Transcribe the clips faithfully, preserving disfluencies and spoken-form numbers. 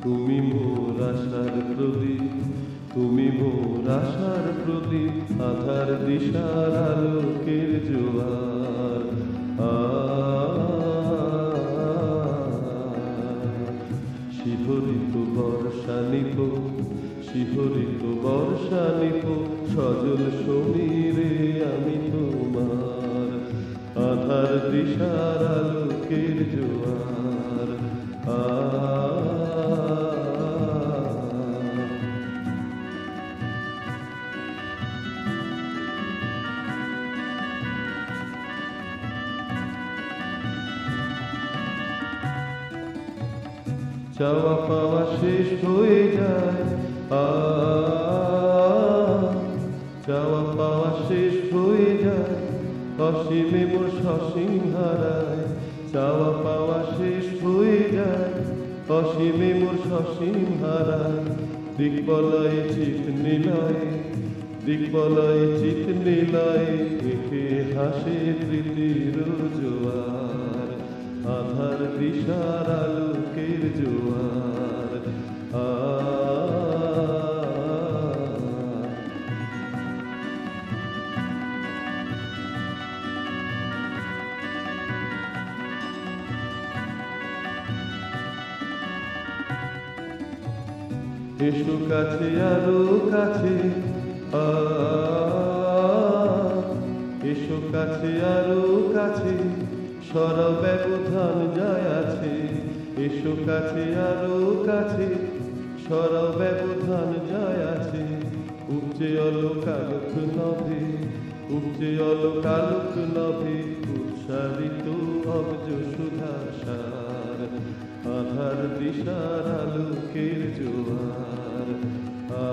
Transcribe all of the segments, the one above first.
তুমি মোর আশার প্রদীপ, তুমি মোর আশার প্রদীপ, আধার দিশার আলোকের জোয়ার। শিহরিত বর্ষা নিপ, শিহরিত বর্ষা নিপ, সজল সমীরে আমি তোমার, আধার দিশার আলোকের জোয়ার। আ চাওয়া পাওয়া শেষ হয়ে যায়, আ চাওয়া পাওয়া শেষ হয়ে যায়, অসীমে মোর সসীম হারায়। চাওয়া পাওয়া শেষ হয়ে যায়, অসীমে মোর সসীম হারায়। দিকবলয়ে চিত নিলয়ে, দিকবলয়ে চিত নিলয়ে, একে হাসে তৃতীর জোয়ার, আধার দিশার আলোকের জোয়ার। আ এসো কাছে আরো কাছে, আ এসো কাছে আরো কাছে, সরা ব্যবধান যায় আছে। এসো কাছে আরো কাছে, সরা ব্যবধান যায় আছে। উপচে অলো কালক নভে, উপচে অলো কালক নভে, উৎসারিত অব্জ সুধাসার, আধার দিশার আলোকের জোয়ার। আ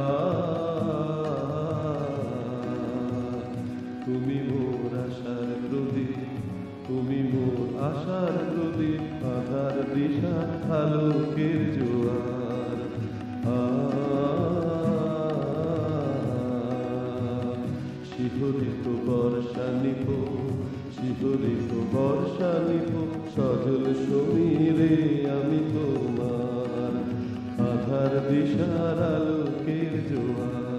তুমি মোর আশার প্রদীপ, তুমি মোর আশার প্রদীপ, আধার দিশার আলোকের জোয়ার। আ শিহরিত বর্ষা নিপ, শিহরিত বর্ষা নিপ, সজল সমীরে আমি তোমার, আধার দিশার আলোকের জোয়ার।